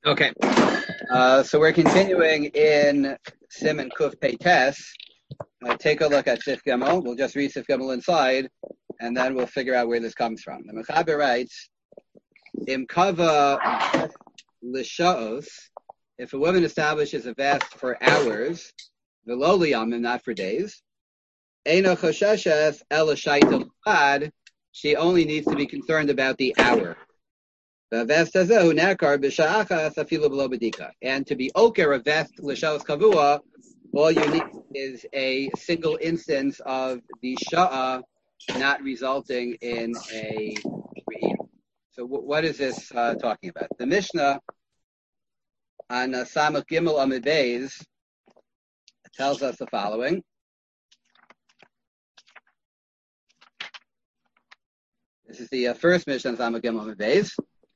Okay, so we're continuing in Siman Kuf Pei Tes. Take a look at Sif Gimel. We'll just read Sif Gimel inside, and then we'll figure out where this comes from. The Mechaber writes, Im kava l'sha'os, if a woman establishes a vest for hours, v'lo liyamim, not for days, eino chosheshes el ha'shayta l'chad, she only needs to be concerned about the hour. And to be oker a vest l'sha'os kavua, all you need is a single instance of the sha'ah not resulting in a re'im. So what is this talking about? The Mishnah on Samach Gimel Amud Beis tells us the following. This is the first Mishnah on Samach Gimel Amud Beis.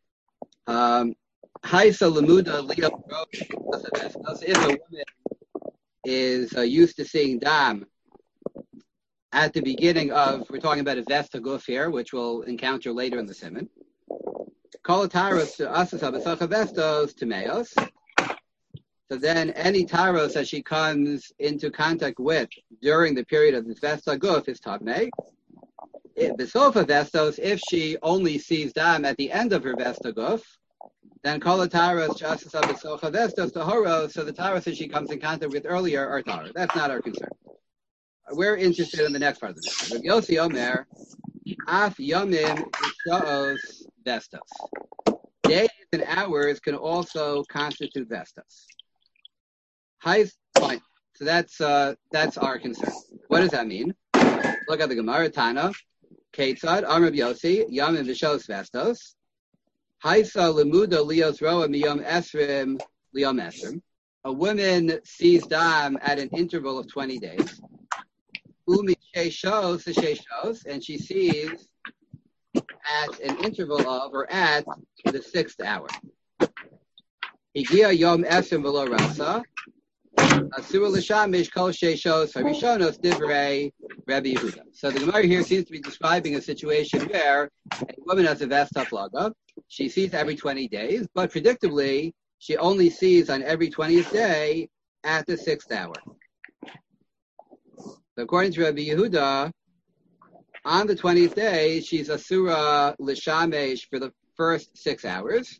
Haisa Lamuda Leo. If a woman is used to seeing dam at the beginning of, we're talking about a vesta guf here, which we'll encounter later in the siman. Kolataros to asasa b'sacha vestos temeos. So then any taros that she comes into contact with during the period of this vesta guf is tavmei. B'sofa vestos, if she only sees dam at the end of her vesta guf, then kolataros to asasa b'sacha vestos tahoros, so the taros that she comes in contact with earlier are tar. That's not our concern. We're interested in the next part of the Mishnah. Rabbi Yossi Omer, Af Yomim Sha'os Vestos. Days and hours can also constitute Vestos. Fine. So that's our concern. What does that mean? Look at the Gemara Tana. Ketzad Amr Yossi Yomim V'Shos Vestos. Haisa Lemuda Lios Roa Miyom Esrim Liom Esrim. A woman sees dam at an interval of 20 days. And she sees at an interval of, or at the 6th hour. Higia Yom Esrim V'lo Rasa. Asura L'Shamish Kol Sheishos Harishonos Divrei Rabbi Yehuda. So the Gemara here seems to be describing a situation where a woman has a vesta flaga. She sees every 20 days, but predictably, she only sees on every 20th day at the 6th hour. So according to Rabbi Yehuda, on the 20th day, she's asura l'shamesh for the first 6 hours.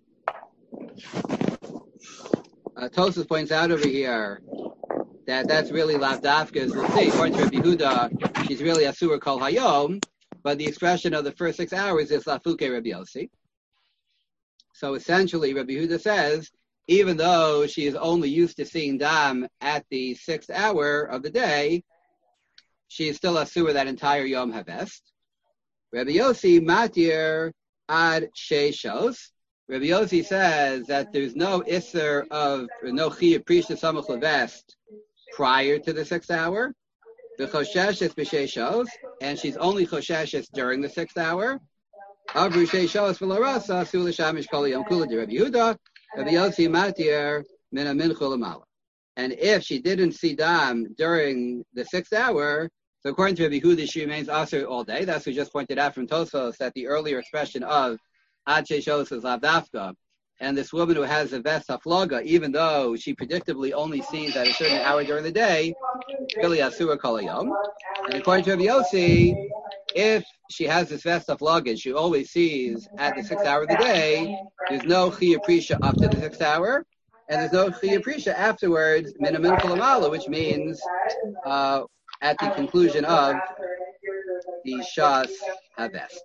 Tosfos points out over here that that's really lavdafka, as we'll see. According to Rabbi Yehuda, she's really asura kol hayom, but the expression of the first 6 hours is lafuke Rabbi Yossi. So essentially, Rabbi Yehuda says, even though she is only used to seeing dam at the 6th hour of the day, she is still asura that entire Yom Havest. Rabbi Yossi matir ad sheishos. Rabbi Yossi says that there's no isser of, no chiyuv prisha samach levest prior to the 6th hour. The chosheshes b'sheishos, and she's only chosheshes during the 6th hour. Avru sheishos v'larasa asur l'shamish kol yom kula de Rabbi Yehuda. Rabbi Yossi matir min mincha l'mala. And if she didn't see dam during the 6th hour, so according to Rabbi Yehuda, she remains asur all day. That's what we just pointed out from Tosfos, that the earlier expression of ad sheishos is lavdafka. And this woman who has a vesta flaga, even though she predictably only sees at a certain hour during the day, really asura kol hayom. And according to Rabbi Yossi, if she has this vesta flaga, she always sees at the 6th hour of the day, there's no chiyuv prisha up to the 6th hour. And there's no chiyuv prisha afterwards, min mincha, which means at the conclusion of the Shas Havest.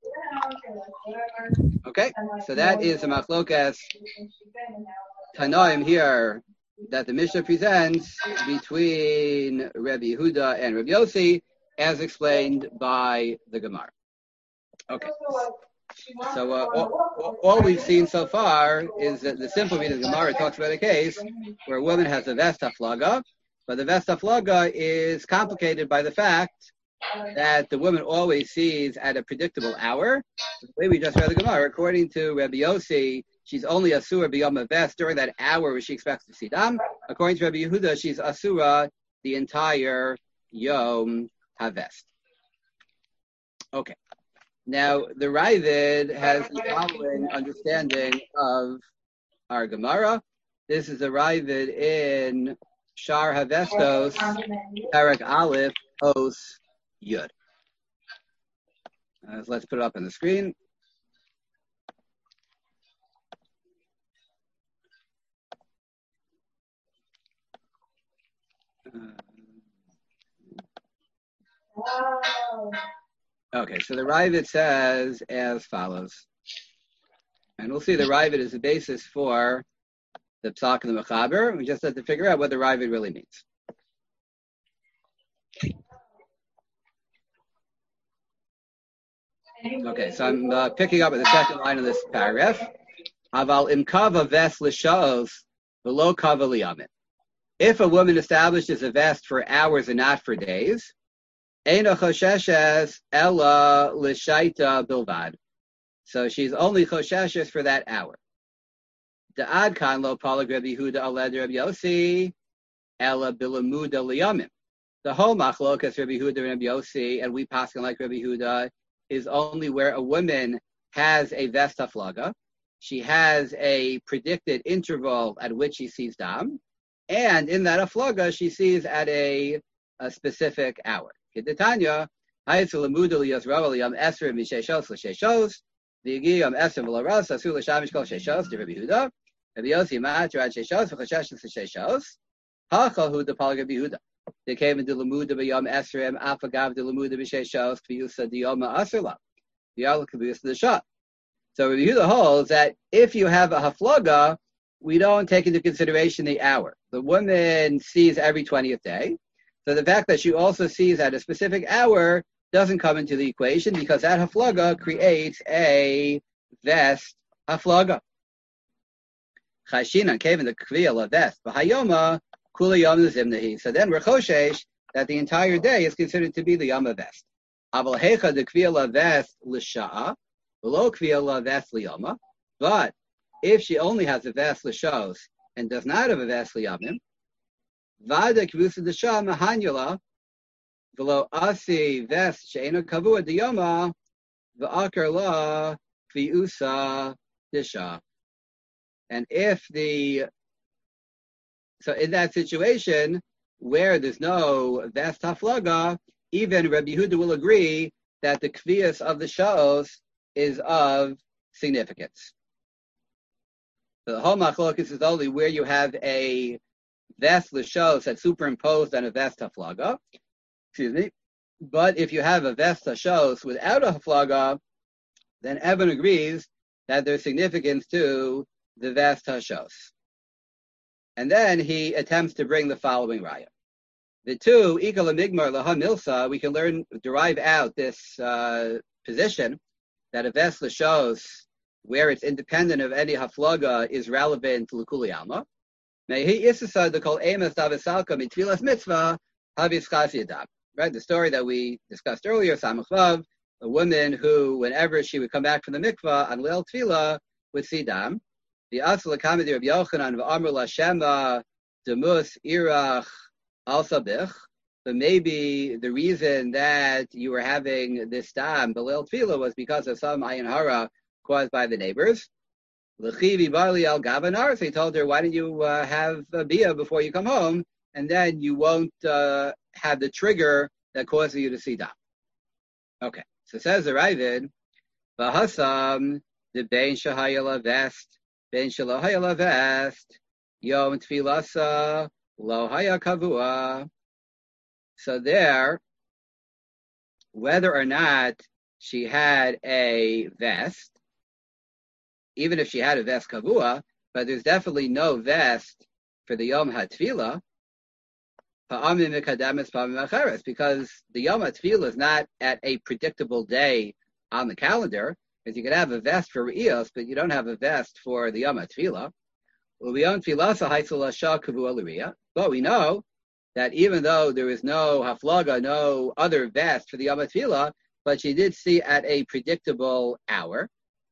Okay, so that is a machlokas Tanoim here that the Mishnah presents between Rabbi Yehuda and Rabbi Yossi, as explained by the Gemara. Okay. So all we've seen so far is that the simple reading of the Gemara talks about a case where a woman has a vesta flaga, but the vesta flaga is complicated by the fact that the woman always sees at a predictable hour. The way we just read the Gemara, according to Rabbi Yossi, she's only asura b'yom havest during that hour where she expects to see dam. According to Rabbi Yehuda, she's asura the entire Yom Havest. Okay. Now, the Ravid has the following understanding of our Gemara. This is arrived in Shar Havestos, Perek Aleph, Os Yud. Let's put it up on the screen. Okay, so the Ravid says as follows. And we'll see the Ravid is the basis for the Psak and the Mechaber. We just have to figure out what the Ravid really means. Okay, so I'm picking up at the second line of this paragraph. Aval imkava vest l'shos v'lo kava liyamim. If a woman establishes a vest for hours and not for days, eina chosheshes ella l'shaita bilvad. So she's only chosheshes for that hour. Da'ad kan lo palag Rabbi Yehuda aled Rabbi Yossi ella bilamuda liyamim. The whole machlokas Rabbi Yehuda and Rabbi Yossi, and we paskin like Rabbi Yehuda, is only where a woman has a vest haflaga. She has a predicted interval at which she sees dam, and in that haflaga she sees at a specific hour. Kedetanya, hayetzu lamuda liyosrava liyam esrim misheshos l'sheshos, v'yigiyam esrim v'laros asu l'shamish kol sheshos to Rabbi Yehuda, Rabbi Yossi ma'atrad sheshos v'chasheshes l'sheshos, hachahu de palag Rabbi Yehuda. They came into Lamuda b'yom esrim, afagav de Lamuda b'sheshos, v'yusa diyoma asrla, v'yal k'biyus the shot. So Rabbi Yehuda holds that if you have a haflaga, we don't take into consideration the hour. The woman sees every 20th day, so the fact that she also sees at a specific hour doesn't come into the equation because that haflaga creates a vest haflaga. Chashinan came in the kviyah vest b'hayoma. So then we're choshesh that the entire day is considered to be the Yom vest. Aval hecha de kviyah vest l'sha'a, below kviyah vest liyama. But if she only has a vest l'shos and does not have a vest liyamim, vada kvusa d'sha mahanyala, below asi vest she'ena kavua diyama, v'akar la kviusa d'sha. And so in that situation, where there's no vest haflaga, even Rabbi Yehuda will agree that the kviyas of the sha'os is of significance. So the whole machlokas is only where you have a vest l'shos that's superimposed on a vest haflaga. But if you have a vest hashos without a haflaga, then Evan agrees that there's significance to the vest hashos. And then he attempts to bring the following raya. The two, Ikal Migmar Laha Milsa, we can derive out this position that a vest l'shos, where it's independent of any haflaga, is relevant to l'kuli alma. Mehi Isasa the kol emes davisalka mitfilas mitzvah havis chasiyadam. Right, the story that we discussed earlier, Samach Vav, a woman who, whenever she would come back from the mikvah on Leil Tefillah, would see dam. The Asla Kamedi Rabbi Yochanan v'Amr Lashema Demus Irach Al Sabich. But maybe the reason that you were having this dam, Belil Tefillah, was because of some ayin hara caused by the neighbors. L'chivi Barli Al Gavanar. So he told her, why don't you have a bia before you come home, and then you won't have the trigger that causes you to see dam. Okay, so says the Ravid, V'hasam the Bein Shahayala Vest. Ben shelo haya lavest, yom tefilasa lo haya kavua. So there, whether or not she had a vest, even if she had a vest kavua, but there's definitely no vest for the yom hatfila, because the yom hatfila is not at a predictable day on the calendar. Because you could have a vest for Re'iyos, but you don't have a vest for the Yom HaTfilah. But we know that even though there is no haflaga, no other vest for the Yom HaTfilah, but she did see at a predictable hour.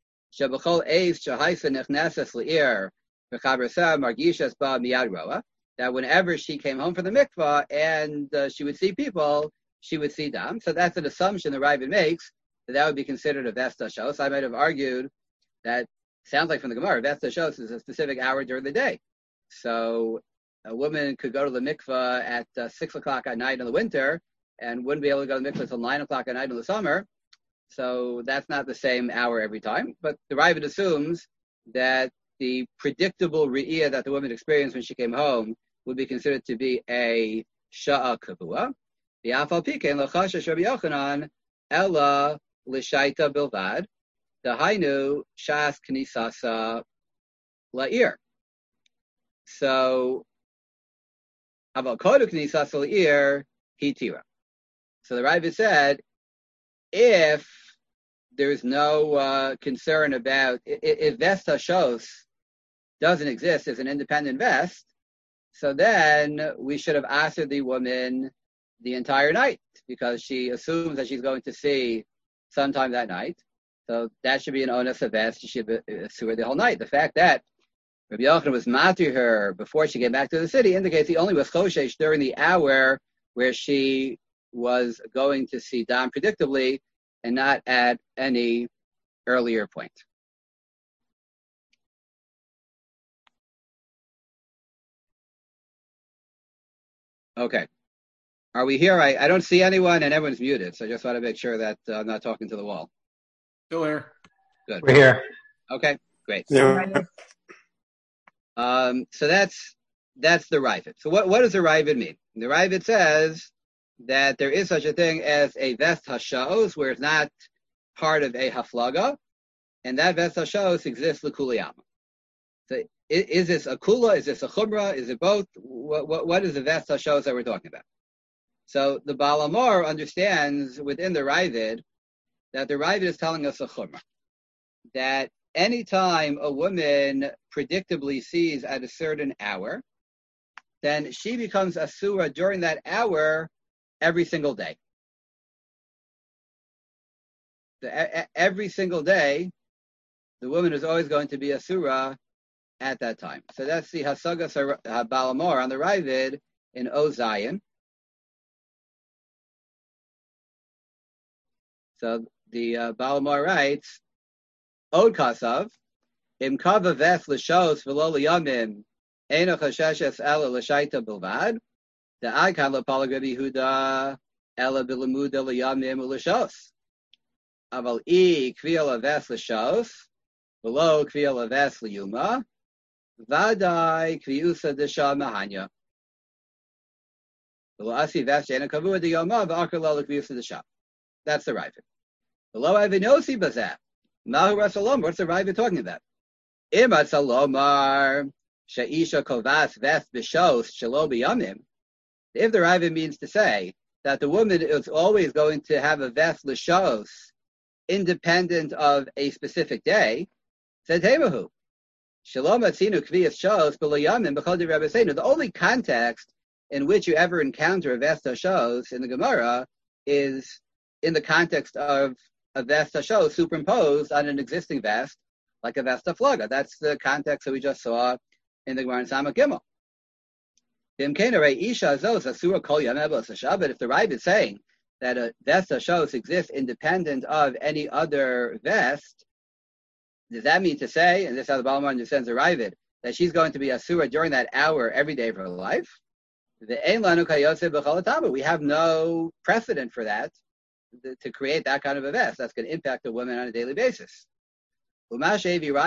That whenever she came home from the mikvah and she would see people, she would see dam. So that's an assumption the Ravid makes, that would be considered a vest hashos. I might have argued that Sounds like from the Gemara, Vesta shows is a specific hour during the day. So a woman could go to the mikvah at 6 o'clock at night in the winter and wouldn't be able to go to the mikvah until 9 o'clock at night in the summer. So that's not the same hour every time. But the Ravid assumes that the predictable re'iyah that the woman experienced when she came home would be considered to be a sha'a kavua. The afal pikein l'chashash Rabbi Yochanan ella l'shaita bilvad. The hainu shas knisasa la'ir. So about kodu knisasa la'ir hitira. So the Ravid said, if there's no concern about, if Vest Hashos doesn't exist as an independent vest, so then we should have asked the woman the entire night, because she assumes that she's going to see sometime that night. So that should be an onus of vest. She should sue her the whole night. The fact that Rabbi Yochanan was matir her before she came back to the city indicates he only was choshesh during the hour where she was going to see Dam predictably, and not at any earlier point. Okay. Are we here? I don't see anyone, and everyone's muted, so I just want to make sure that I'm not talking to the wall. Still here. Good. We're here. Okay, great. Yeah. So that's the Ravid. So what does the Ravid mean? The Ravid says that there is such a thing as a Vest Hashos, where it's not part of a Haflaga, and that Vest Hashos exists l'kuliyama. So is this a kula? Is this a chumrah? Is it both? What is the Vest Hashos that we're talking about? So the Baal Amor understands within the Ravid that the Ravid is telling us a chumrah, that anytime a woman predictably sees at a certain hour, then she becomes asura during that hour every single day. Every single day, the woman is always going to be asura at that time. So that's the Hasagas Baal Amor on the Ravid in Ozayin. So the Baal Amor writes, Od Kasav, Im Kava Ves L'Shos V'lo L'Yamim, Eino Chasheshes Ela L'Shaita Bilvad, the Icon L'Pala Rabbi Yehuda, Ela B'Lemuda L'Yamim L'Shos. Aval I Kvia L'Ves L'Shos, V'lo Kvia L'Ves L'Yuma, Vadai Kviusa D'Sha Mahanya. V'lo Asi Ves Jena Kavua D'Yoma, V'akar Lo L'Kviusa D'Sha. That's the Ravid. V'lo Avinosi Bazat. Mahu Rasalom, what's the Ravid talking about? Imat Salomar, Sha'isha Kovas Vest Bishos Shalo B'Yamim. If the Ravid means to say that the woman is always going to have a vest Lishos independent of a specific day, said Hemahu. Shalom Atzinu Kviyas Shos B'Lo B'Chol Rabbi Seinu. The only context in which you ever encounter a vest Shos in the Gemara is in the context of a vest hashos superimposed on an existing vest, like a vest flaga. That's the context that we just saw in the Gemara in Samach Gimel. But if the Ravid is saying that a vest hashos exists independent of any other vest, does that mean to say, and this is how the Baal Amor understands the Ravid, that she's going to be asura during that hour every day of her life? We have no precedent for that, to create that kind of a vest that's going to impact a woman on a daily basis. And the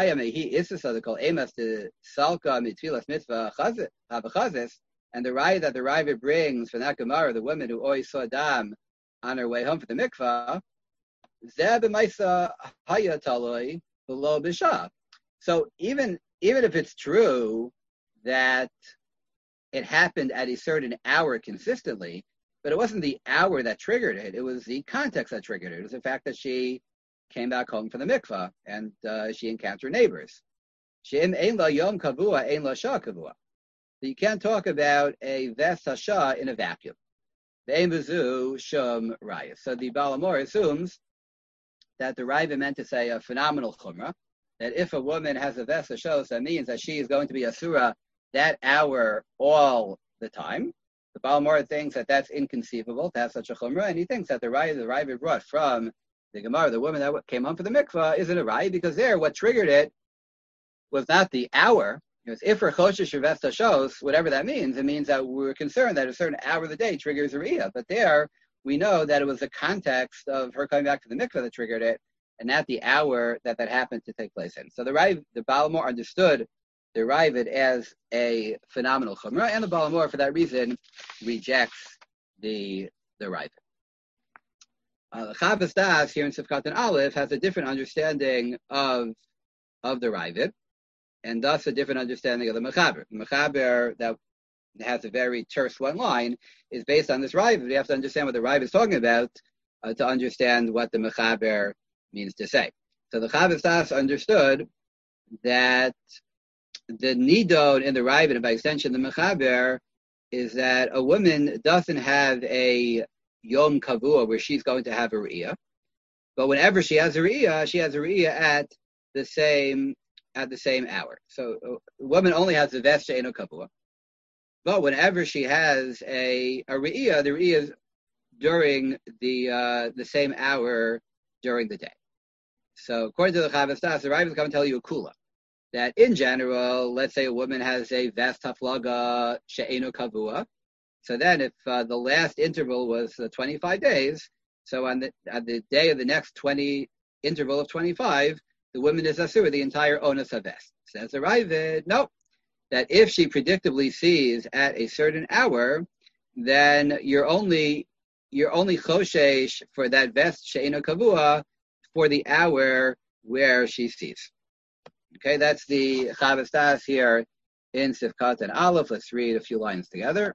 raya that the Ravid brings from that Gemara, the woman who always saw Dam on her way home for the mikvah, so even if it's true that it happened at a certain hour consistently, but it wasn't the hour that triggered it. It was the context that triggered it. It was the fact that she came back home from the mikvah and she encountered neighbors. You can't talk about a ves hasha in a vacuum. So the Baal Amor assumes that the Ravid meant to say a phenomenal chumrah, that if a woman has a ves hasha, that means that she is going to be asura that hour all the time. The Baal Amor thinks that that's inconceivable to have such a chumrah, and he thinks that the Ravid brought from the Gemara, the woman that came home for the mikvah, isn't a raya, because there, what triggered it was not the hour. It was Ifra Choshesh Vesta shows, whatever that means. It means that we're concerned that a certain hour of the day triggers a Riyah. But there, we know that it was the context of her coming back to the mikveh that triggered it, and not the hour that happened to take place in. So the Balamor understood the Ravid as a phenomenal chumrah, and the Balamor, for that reason, rejects the Ravid. The Chavas Das here in Sifkat and Aleph has a different understanding of the Ravid, and thus a different understanding of the Mechaber. The Mechaber that has a very terse one line is based on this Ravid. We have to understand what the Ravid is talking about to understand what the Mechaber means to say. So the Chavas Das understood that the Nidon in the Ravid, and by extension the Mechaber, is that a woman doesn't have a Yom Kavua where she's going to have a Riyah, but whenever she has a Riyah at the same hour. So a woman only has a Ves She'eno Kavua, but whenever she has a Riyah, the Riyah is during the same hour during the day. So according to the Chavas Das, the Rav is going to tell you a kula, that in general, let's say a woman has a Ves Haflaga She'eno Kavua. So then if the last interval was 25 days, so on the day of the next interval of 25, the woman is asur the entire onus havest. Says the Ravid, no, that if she predictably sees at a certain hour, then you're only choshesh for that vest she'ena kavua for the hour where she sees. Okay, that's the Chavas Das here in Sifkat and Aleph. Let's read a few lines together.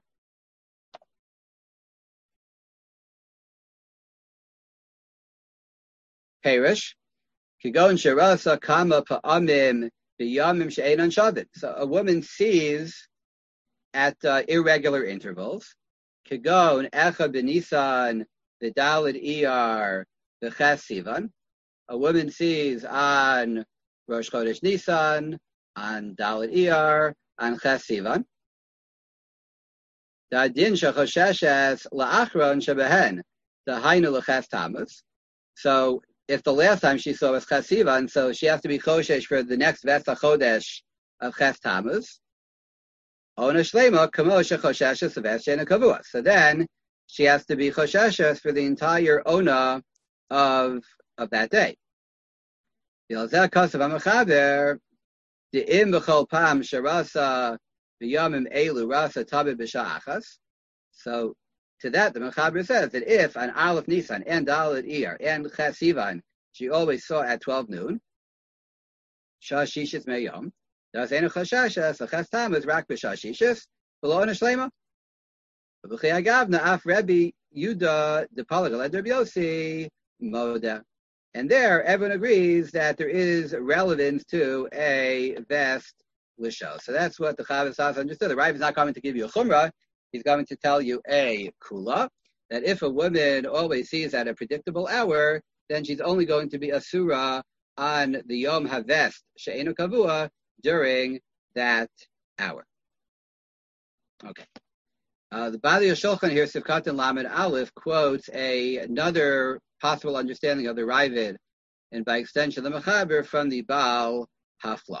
Perish. Kigon sherasa kama pa'amim b'yamim she'enon shavit. So a woman sees at irregular intervals. Kigon echa b'nisan v'dalid iyar v'ches sivan. A woman sees on Rosh Chodesh Nisan, on Dalid Iyar, on Ches Sivan. Da'adin shechosheshes la'achron shebehen da'hainu l'ches Tammuz. So if the last time she saw was Ches Sivan, so she has to be choshesh for the next Ves HaChodesh of Ches Tammuz. Ona shlema kamo shechosheshes Ves She'ena Kavua. So then she has to be chosheshes for the entire Ona of that day. Yalzeh kasav ha'mechaber de'im b'chol pam sharasa v'yamim elu rasa tabid b'sha'achas. So to that, the Mechaber says that if on Aleph Nisan and Daled Iyar and Ches Sivan she always saw at 12 noon, Shashishis Meyom, das eno chashashes Ches Tammuz rak b'shashishis below an shlema. B'chei agavna af Rebbe Yuda de Palagal Eder Biosi Moda. And there, everyone agrees that there is relevance to a vest lisho. So that's what the Chavas Das understood. The Rav is not coming to give you a chumrah. He's going to tell you a kula, that if a woman always sees at a predictable hour, then she's only going to be asura on the Yom HaVest She'enu Kavua during that hour. Okay. The Bali Shulchan here, Sivkat and Lamed Aleph, quotes another possible understanding of the Ravid, and by extension the Mechaber, from the Baal Hafla.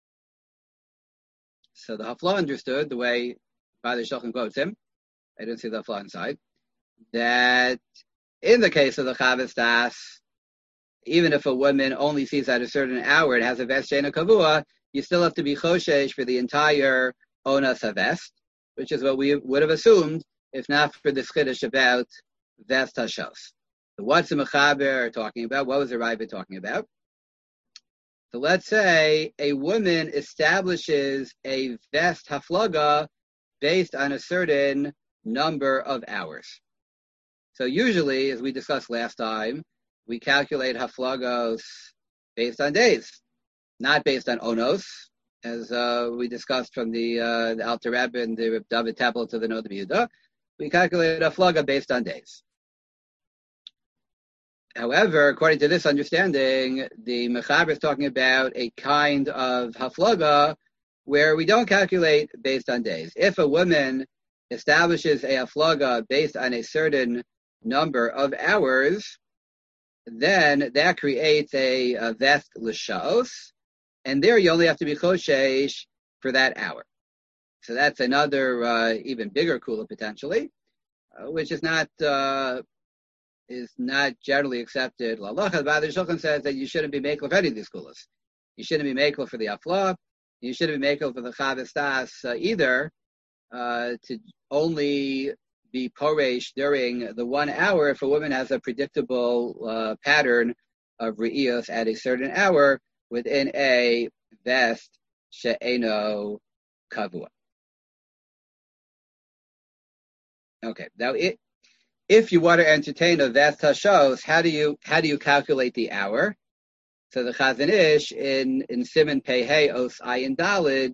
So the Hafla understood the way Bali Shulchan quotes him. I didn't see the Hafla inside. That in the case of the Chavas Das, even if a woman only sees at a certain hour and has a Ves She'ena Kavua, you still have to be choshesh for the entire Onas HaVest, which is what we would have assumed if not for the chiddush about Vest HaShos. So what's the Mechaber talking about? What was the Ravid talking about? So let's say a woman establishes a Vest Haflaga based on a certain number of hours. So usually, as we discussed last time, we calculate Haflagos based on days, not based on Onos, as we discussed from the Alter Rebbe and the David tablet of the Noda B'Yehuda. We calculate Haflaga based on days. However, according to this understanding, the Mechaber is talking about a kind of Haflaga where we don't calculate based on days. If a woman establishes a Haflaga based on a certain number of hours, then that creates a Vest L'Sha'os, And there you only have to be choshesh for that hour. So that's another even bigger kula potentially, which is not generally accepted. L'alacha, the Ba'adar Shulchan says that you shouldn't be makel for any of these kulas. You shouldn't be makel for the afla. You shouldn't be makel for the chavistas either. To only be poresh during the 1 hour if a woman has a predictable pattern of re'iyos at a certain hour within a vest she'eno kavua. Okay, now if you want to entertain a vest hashos, how do you calculate the hour? So the Chazon Ish in Siman Pei Os Ayin Dalid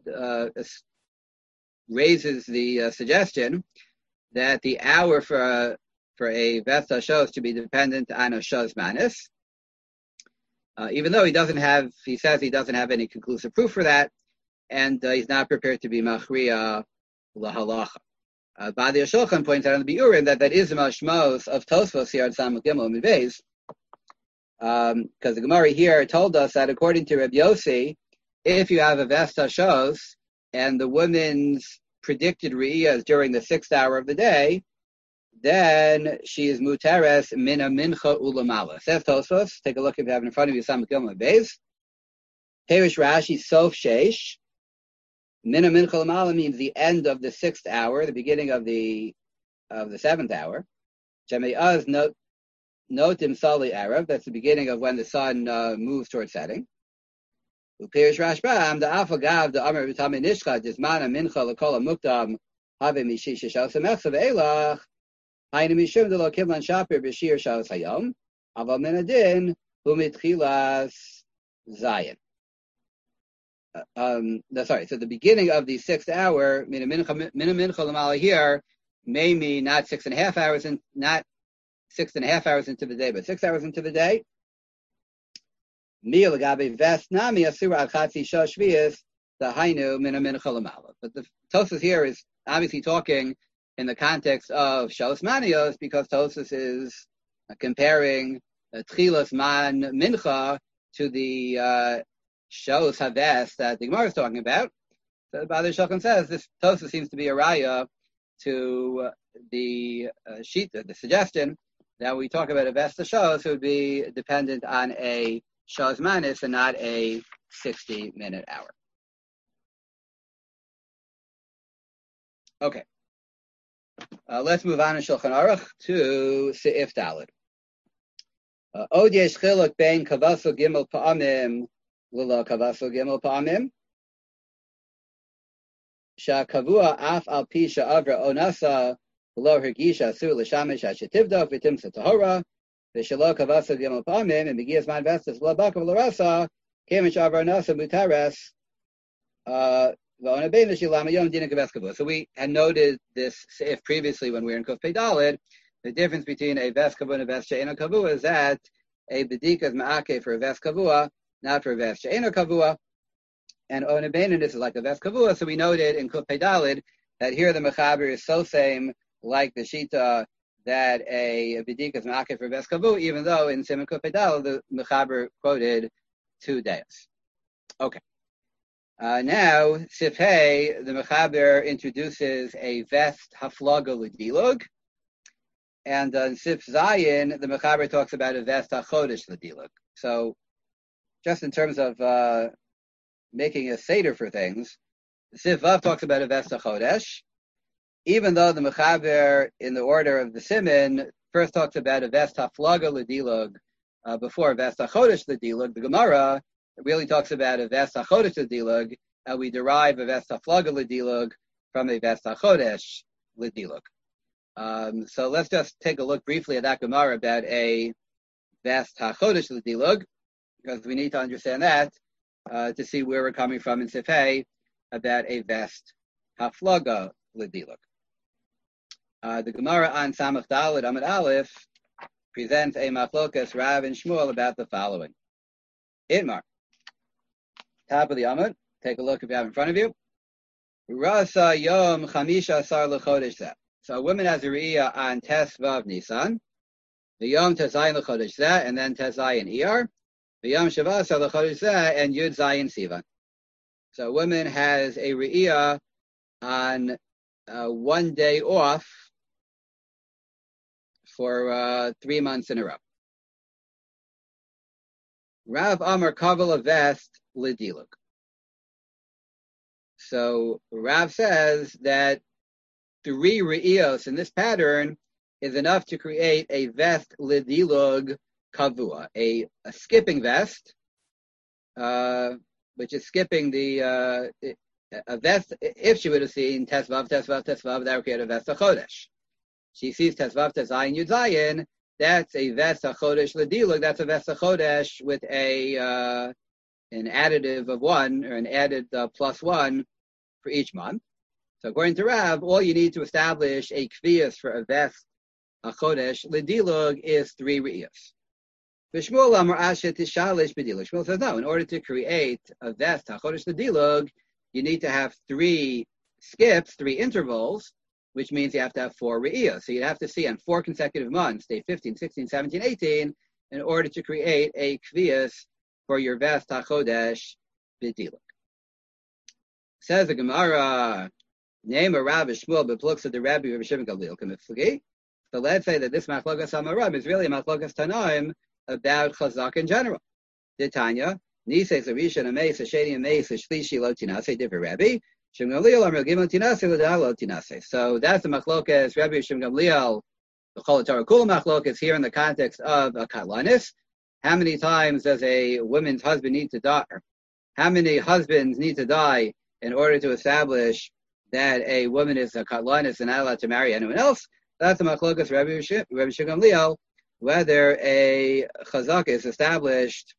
raises the suggestion that the hour for a vest hashos to be dependent on a shos manis, even though he says he doesn't have any conclusive proof for that, and he's not prepared to be machriya lahalacha. Ba'adar Shulchan points out in the Biurim that is the mashmos of Tosfos here at Samach Gimel Midbeis, because the Gemara here told us that according to Reb Yossi, if you have a vest hashos and the woman's predicted re'iyah during the 6th hour of the day, then she is muteres mina mincha ulamala. Says Tosfos, take a look if you have it in front of you, Samach Gimel Midbeis. Perish Rashi Sof Sheish. Mina mincha ulamala means the end of the 6th hour, the beginning of the 7th hour. Shemei notim sali Arab, that's the beginning of when the sun moves towards setting. Upirish Rashbam, the afagav, the Amar Vitame Nishcha, Dismana Mincha, Lakola Mukdam, Have Mishish Shasamech of Elach, Hainu Mishum, the Lokiblan Shapir, Bashir Shaus Hayom, Aval Menadin, Humitchilas Zion. So the beginning of the 6th hour, Mina Mincha Lamala here, may mean not 6.5 hours, and not 6.5 hours into the day, but 6 hours into the day. But the Tosfos here is obviously talking in the context of Shos Manios, because Tosfos is comparing Tchilas Man Mincha to the Shos Haves that the Gemara is talking about. So the Ba'adar Shulchan says this Tosfos seems to be a raya to the the suggestion that we talk about a vest hashos, it would be dependent on a shos manis and not a 60-minute hour. Okay. Let's move on in Shulchan Aruch to Seif Daled. Od yesh chiluk bein kavaso gimel pa'amim l'lo kavaso gimel pa'amim. Sha'kavua af al pi sha'avra onasa l'lo hergisha asur l'shamish ha'shetivdov v'timsa tahora v'shelo kavaso gimel pa'amim and begias man vestas l'lo bakav l'rasa kemish avra onasa mutares so we had noted this if previously when we were in Kuf Pei Daled, the difference between a ves kavua and a ves she'ena kavua is that a bedika is ma'ake for a ves kavua, not for a ves she'ena kavua, and ona beinin this is like a ves kavua. So we noted in Kuf Pei Daled that here the mechaber is so same like the shita that a bedika is ma'ake for a ves kavua, even though in Siman Kuf Pei Daled the mechaber quoted 2 days. Okay. Now, Sif Hey, the Mechaber introduces a vest haflaga l'dilug, and in Sif Zayin, the Mechaber talks about a vest hachodesh l'dilug. So, just in terms of making a seder for things, Sif Vav talks about a vest hachodesh, even though the Mechaber, in the order of the Siman, first talks about a vest haflaga l'dilug before a vest hachodesh l'dilug. The Gemara it really talks about a vest hachodesh l'dilug, and we derive a vest haflaga l'dilug from a vest hachodesh l'dilug. So let's just take a look briefly at that Gemara about a vest hachodesh l'dilug, because we need to understand that to see where we're coming from in Sifei about a vest haflaga l'dilug. The Gemara on Samach Daled Amud Aleph presents a machlokas Rav and Shmuel about the following. Itmar. Top of the Amud. Take a look if you have in front of you. Rasa Yom Chamisha Asar L'Chodesh Zeh. So a woman has a re'iyah on Tes Vav Nisan, the Yom Tezayin L'Chodesh Zeh, and then Tezayin Iyar. V'yom Shavasa l'chodesh zeh, and Yud Zayin Sivan. So a woman has a re'iyah on 1 day off for 3 months in a row. Rav Amar Kaval Avest Lidiluk. So Rav says that 3 re'iyos in this pattern is enough to create a vest lidilug kavua, a skipping vest, which is skipping a vest. If she would have seen tesvav, that would create a vest chodesh. She sees tesvav, tezayin, yud zayin. That's a vest chodesh lidilug. That's a vest chodesh with an additive of 1 or an added +1 for each month. So according to Rav, all you need to establish a kviyas for a vest chodesh lidilug is 3 re'iyos. Shmuel Amar Ashet Tishalish B'dilug. Shmuel says no. In order to create a vest chodesh lidilug, you need to have 3 skips, 3 intervals, which means you have to have 4 re'iyos. So you'd have to see on 4 consecutive months, day 15, 16, 17, 18, in order to create a kviyas for your vest chodesh b'dilug. Says the Gemara, name a Rav Shmuel b'pluksa the Rabbi Rav Shimon Gamliel k'miflagi. So let's say that this machlokas Amaram is really a machlokas Tanaim about chazak in general. The Tanya, Nisei Zarishan Ameis Hasheni Ameis Shlishi Lo Tinase different Rabbi Shimon Gamliel Amar Gimel Tinase Lo Tinase. So that's the machlokas Rabbi Shimon Gamliel. The Chol Torah Kul machlokas here in the context of a katlanis. How many times does a woman's husband need to die? How many husbands need to die in order to establish that a woman is a katlanis and not allowed to marry anyone else? That's the machlokas Rabbi Shimon Gamliel, whether a chazaka is established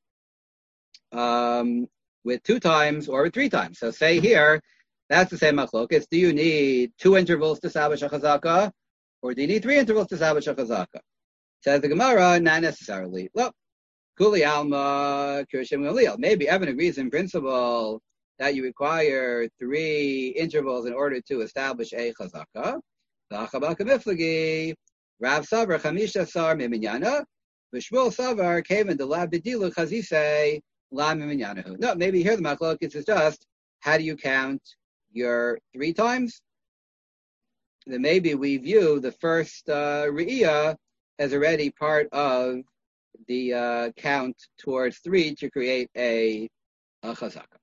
with 2 times or with 3 times. So say here, that's the same machlokas. Do you need 2 intervals to establish a chazaka, or do you need 3 intervals to establish a chazaka? Says the Gemara, not necessarily. Well, Kuli Alma Kirshim Gamliel. Maybe Evan agrees in principle that you require 3 intervals in order to establish a chazaka. Rav Savar Chamisha Sar Miminyana, Vishmul Savar came in the lab Bedilu Chazise La Miminyanahu. No, maybe here the machlokes is just how do you count your 3 times? Then maybe we view the first re'iyah as already part of the count towards 3 to create a chazaka.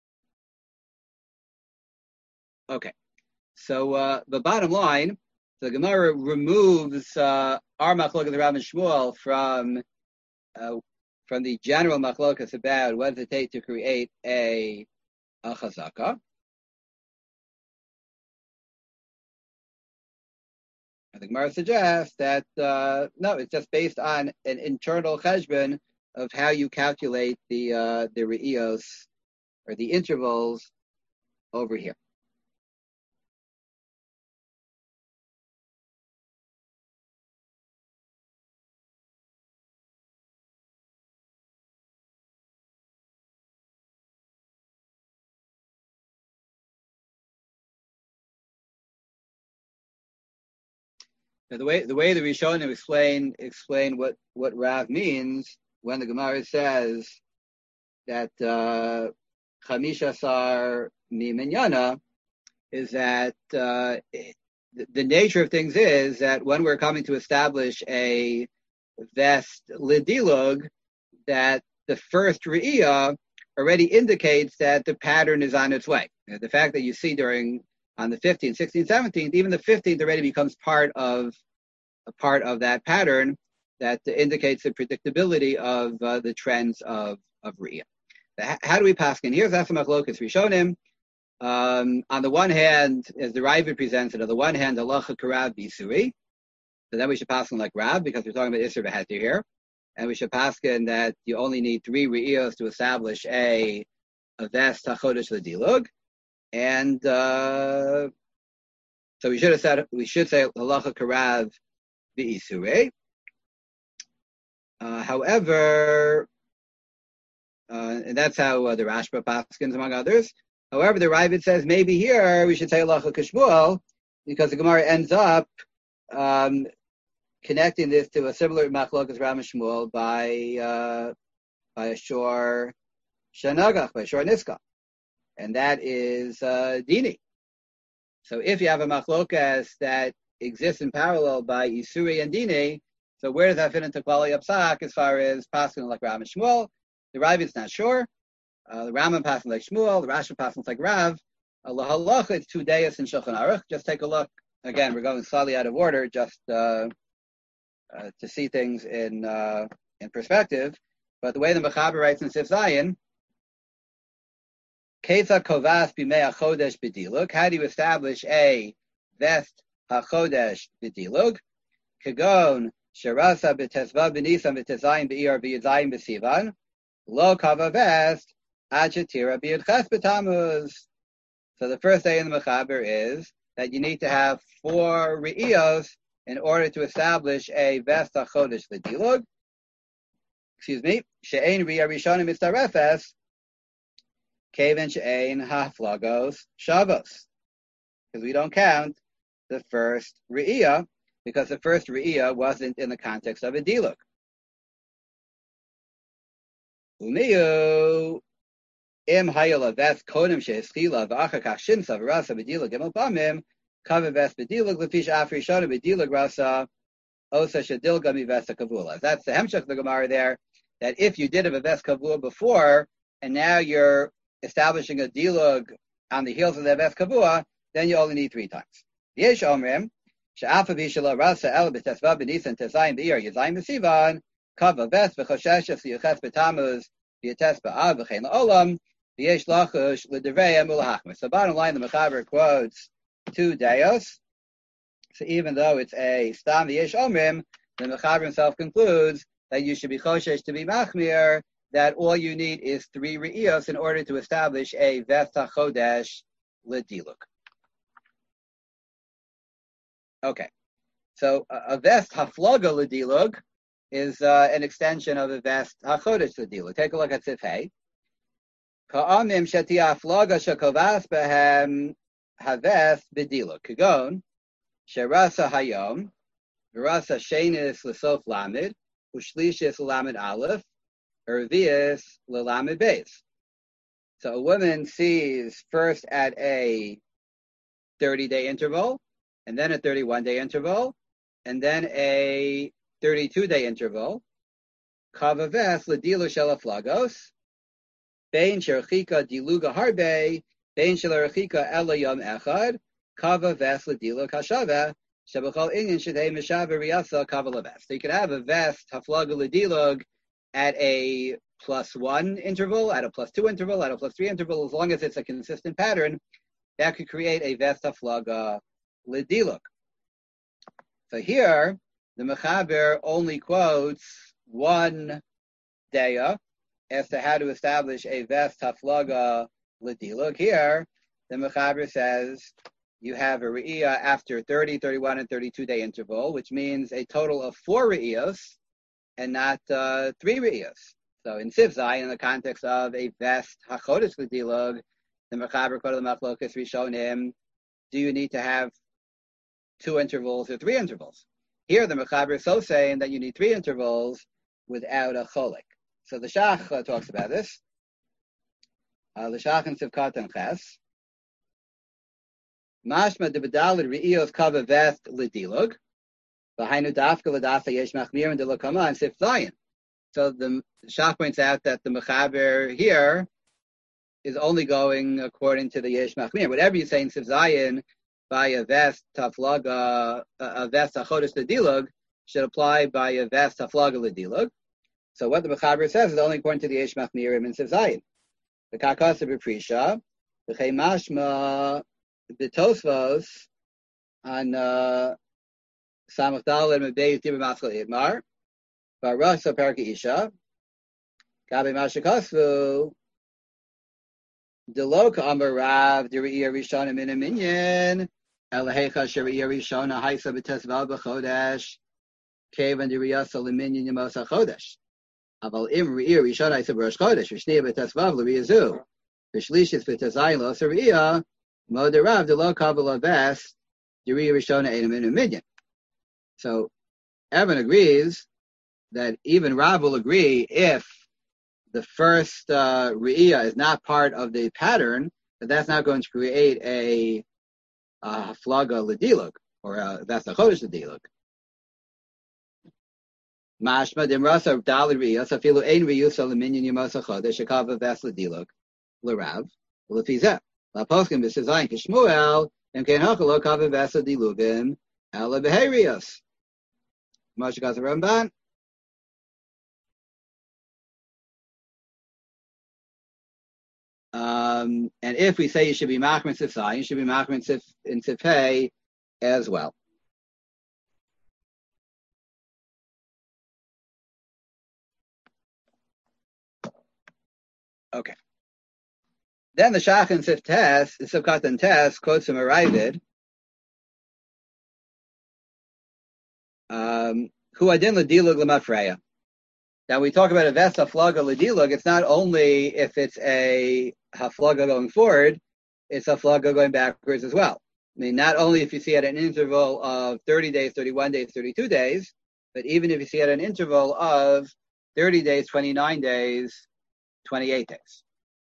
Okay, so the bottom line, the Gemara removes our machlokas Rav and Shmuel from the general machlokas about what does it take to create a chazaka. The Gemara suggests that no, it's just based on an internal cheshbon of how you calculate the re'iyos or the intervals over here. Now, the way the Rishonim explain what Rav means when the Gemara says that Chamisha Sar Minyana is that the nature of things is that when we're coming to establish a vest lidilug, that the first re'iyah already indicates that the pattern is on its way. The fact that you see on the 15th, 16th, 17th, even the 15th already becomes part of that pattern that indicates the predictability of the trends of re'iyah. How do we paskin? Here's Asam Achlokas Rishonim. On the one hand, as the Ravid presents it, on the one hand, halacha karav bisuri. So then we should paskin like Rav because we're talking about Isser V'Heter here, and we should paskin that you only need 3 re'iyos to establish a vest hachodesh l'dilug. And so we should say halacha karav v'isure. However, and that's how the Rashba paskins among others. However, the Ravid says maybe here we should say halacha k'shmuel because the Gemara ends up connecting this to a similar machlokas Rav and Shmuel by by a shor shanagach, by a shor niska. And that is dini. So if you have a machlokas that exists in parallel by Isuri and Dini, so where does that fit into Klali Psak as far as passing like Rav and Shmuel? The Rav is not sure. The Rambam passing like Shmuel, the Rashi passing like Rav. Allah halacha, it's 2 days in Shulchan Aruch. Just take a look. Again, we're going slightly out of order just to see things in perspective. But the way the Mechaber writes in Sif Zayin, Keitza kovas b'mei hachodesh b'dilug. How do you establish a vest hachodesh b'dilug? Kagon sherasa b'tesvav b'nisan b'tezayim b'iyar b'yedzayim b'sivan. Lo kava vest adjetira b'yedches b'tamuz. So the first day in the Mechaber is that you need to have 4 re'iyos in order to establish a vest hachodesh b'dilug. She'ein re'iyah rishonim mitzarefes. Kaven she'ein haflagos shavos, because we don't count the first re'iyah, because the first re'iyah wasn't in the context of a diluk. Umiyu im hayol aves kodem shehischila v'achar kach shimsa v'rasa b'diluk gimel pamim kaven ves b'diluk lefish afri shona b'diluk rasa osa shedilga mivesa kavula. That's the hemshach of the Gemara there, that if you did have a ves kavula before and now you're establishing a dilug on the heels of the ves kavua, then you only need 3 times. Yesh omrim she'afa b'shala rasa el b'tesvav b'nisan tezayim b'iyar yezayim b'sivan kava ves v'chosheshes v'yuches b'tamuz v'yates ba'av v'chein la'olam v'yesh lachush l'divrei mulahachmer. So bottom line, the Mechaber quotes 2 dayos. So even though it's a stam v'yesh omrim, the Mechaber himself concludes that you should be choshesh to be machmir, that all you need is 3 re'iyos in order to establish a vest hachodesh l'diluk. Okay, so a vest haflaga l'diluk is an extension of a vest hachodesh l'diluk. Take a look at Sif Hey. Ka'amim sheti haflaga shekovas behem havest b'diluk. Kagon sherasa hayom v'rasa shenis l'sof lamed u'shlishis lamed aleph Ervius l'lamed beis. So a woman sees first at a 30-day interval, and then a 31-day interval, and then a 32-day interval. Kavaves l'dilu shel flagos, bein sherchika diluga harbe, bein shelarchika ela yom echad, kavaves l'dilu kashava, shebachol inyan shedei mishaber riyasa kavalaves. So you could have a vest haflaga l'dilug at a +1 interval, at a +2 interval, at a +3 interval, as long as it's a consistent pattern, that could create a vest haflaga l'diluk. So here, the Mechaber only quotes 1 daya as to how to establish a vest haflaga l'diluk. Here, the Mechaber says you have a re'iyah after 30, 31, and 32-day interval, which means a total of 4 re'iyos, and not 3 re'iyos. So in Sif Zayin, in the context of a vest hachodesh l'dilug, the Mechaber quoted the machlokas rishonim, do you need to have 2 intervals or 3 intervals? Here the Mechaber is so saying that you need 3 intervals without a cholik. So the Shach talks about this. The Shach in Sivkat and Ches. Mashma de bedalid re'iyos kava vest l'dilug. V'hainu dafka l'dafa yesh machmir and de l'kama and Sif Zayin. So the Shach points out that the Mechaber here is only going according to the Yesh Machmir. Whatever you say in Sif Zayin by a vest taflaga, a vest hachodesh l'dilug, should apply by a vest taflaga l'dilug. So what the Mechaber says is only according to the Yesh Machmir in Sif Zayin. The Kakasa b'Prisha, the Mashma b'Tosvos on Samach Daled Mebeis Dibur Maskal Idmar. Barasa Perka Isha, Gabi Mashakasvu, Deloka Amar Rav, Diriya Rishona Min Minyan, Elahecha Shariya Rishona, Haisa Betesval Bachodesh, Kavan Diriyasa Liminyan Yamosa Chodesh. Aval Im Riya Rishona Isa Barosh Chodesh, Rishnia Betesvav Luriyazu, Rishlishis Betesaylo Sariya, Moderav Deloka Balaves, Diriya Rishona Min Minyan. So Evan agrees that even Rav will agree if the first Re'iyah is not part of the pattern, but that's not going to create a Haflaga L'Dilug, or that's a Chodesh L'Dilug. Mashma Dimrasa Dali Re'iyah, so Filu Ein Re'yusa L'Minyan Yamasa Chodesh, Shekava Ves L'Dilug, L'Rav, L'Fizeh. L'Aposkim V'Sizayin Kishmuel, Em Kein Hachalo Kava Ves L'Dilugim, Ela Beherius. Moshe Gaza Ramban. And if we say you should be machmer sifsai, you should be machmer in sifhei as well. Okay. Then the Shach and Sif Tes, the Sivkat and Tes, quotes from a Ravid, who adin l'dilug l'mafreya. Now we talk about a ves haflaga l'dilug. It's not only if it's a haflaga going forward, it's haflaga going backwards as well. I mean, not only if you see at an interval of 30 days, 31 days, 32 days, but even if you see at an interval of 30 days, 29 days, 28 days.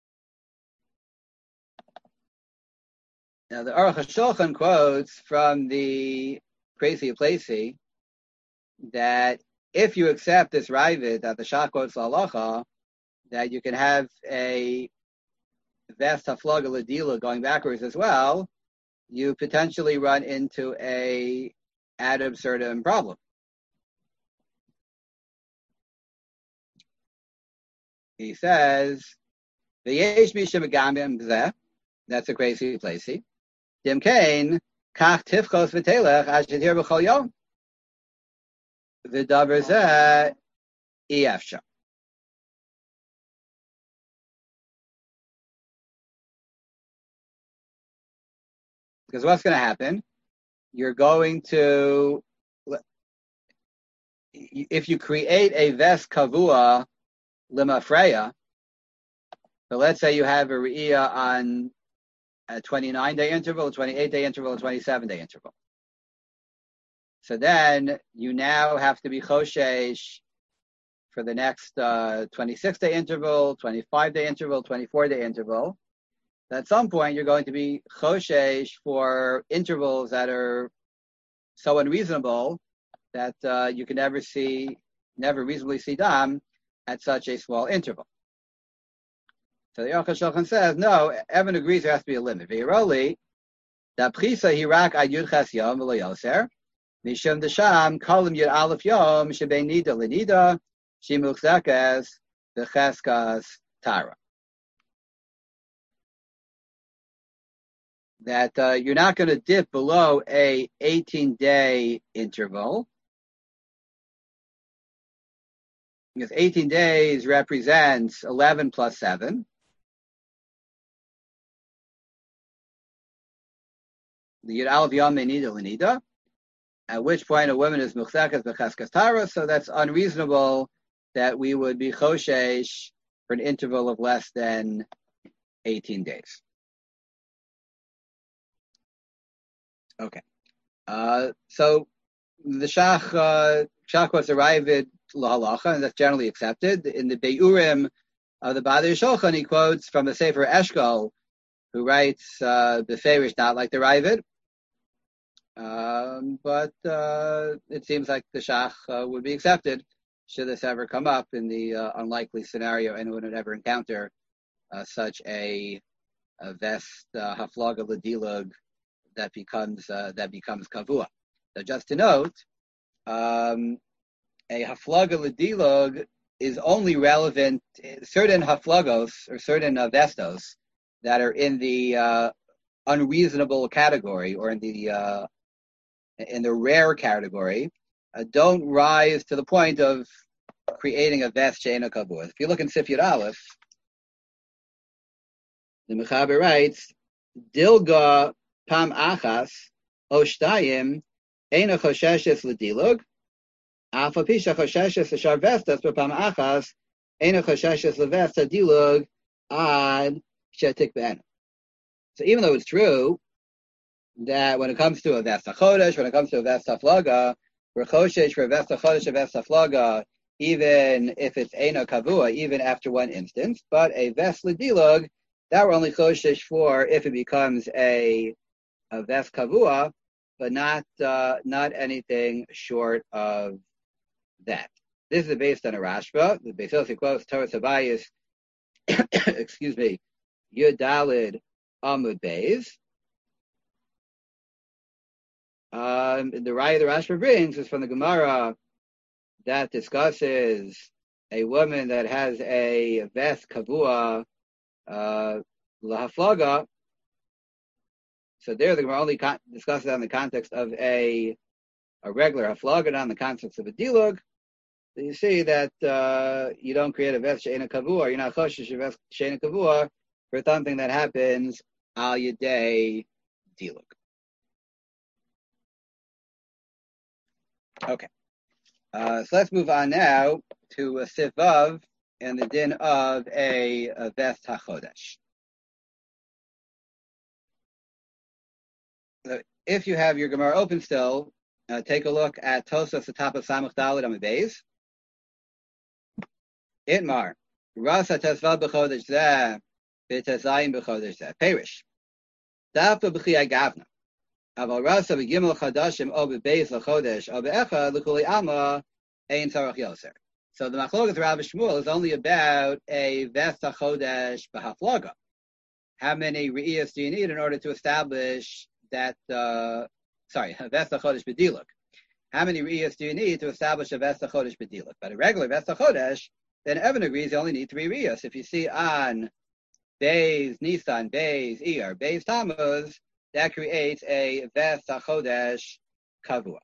Now the Aruch HaShulchan quotes from the Crazy Placey that if you accept this Ravid that the Shach quotes Halacha, that you can have a vest haflaga l'dila going backwards as well, you potentially run into a ad absurdum problem. He says, "V'yesh mishim megamim b'zeh." That's a Crazy Placey. Dim kain kach tifchos v'telech ashetir b'chol yom. V'davar zeh efsha. Because what's going to happen? You're going to, if you create a ves kavua limafreya, so let's say you have a re'iyah on a 29-day interval, a 28-day interval, a 27-day interval. So then you now have to be choshesh for the next 26-day interval, 25-day interval, 24-day interval. At some point, you're going to be choshesh for intervals that are so unreasonable that you can never reasonably see dam at such a small interval. So the Aruch HaShulchan says, no, everyone agrees there has to be a limit. V'yiroli, da prisa hirak ad yud ches yom v'lo yoser, mishum desham kolim yud aleph yom shebei nida l'nida, shimuchzekes v'cheskas tara. That you're not going to dip below a 18-day interval, because 18 days represents 11 plus 7. The Yud Aleph Yom Nida L'Nida, at which point a woman is Muchzekas B'Cheskas Tara, so that's unreasonable that we would be Choshesh for an interval of less than 18 days. Okay. So the Shach was arrived at L'Halacha, and that's generally accepted. In the Beiurim of the Badei Shulchan, he quotes from the Sefer Eshkol, who writes Beferish not like the Ravid. But it seems like the Shach would be accepted should this ever come up in the unlikely scenario anyone would ever encounter such a vest haflaga l'dilug that becomes kavua. So just to note, a haflaga l'dilug is only relevant certain haflagos or certain vestos that are in the unreasonable category or in the rare category don't rise to the point of creating a vest she'ena kavua. If you look in Sif Yud Aleph, the Mechaber writes, Dilga pam achas o shtayim eina chosheshes l'dilug, afa pisha chosheshes l'shar vestas pam achas eina chosheshes l'vesta dilug ad shetik ben. So even though it's true that when it comes to a vesta chodesh, when it comes to a vesta flaga, we're choshesh for a vesta chodesh, a vesta flaga, even if it's Eino Kavua, even after one instance, but a Ves L'Dilug, that we're only Choshish for if it becomes a Ves Kavua, but not anything short of that. This is based on a Rashba. The Beis Yossi quotes Torah Sabayis, excuse me, Yud Dalid Amud Beis. The Raya the Rashba brings is from the Gemara that discusses a woman that has a Ves Kavua Lahaflaga. So there the Gemara only discusses that in the context of a regular Haflaga, not in the context of a Dilug. So you see that you don't create a Ves She'ena Kavua, you're not Choshish a Ves She'ena Kavua for something that happens Al Yedei Dilug. Okay. So let's move on now to a Sivav and the din of a Ves HaChodesh. So if you have your Gemara open still, take a look at Tosas, the top of Samach Daled on the base. Itmar, Rasa Tesvav B'Chodesh Zeh, B'Tezayim B'Chodesh Zeh. Perish. Dafa B'Chiyah Gavna. Aval Rasa B'Gimel Chadashim O B'Beis L'Chodesh O B'Echa L'Chuli Amma Ein Tzarach Yoser. So the Machlokas Rav Shmuel is only about a Ves HaChodesh B'Haflaga. How many Re'iyas do you need in order to establish that, Ves HaChodesh B'Diluk? How many Re'iyas do you need to establish a Ves HaChodesh B'Diluk? But a regular Ves HaChodesh, then Evan agrees you only need 3 Re'iyas. If you see on Beis Nisan, Beis Iyar, Beis Tammuz, that creates a Ves HaChodesh Kavua.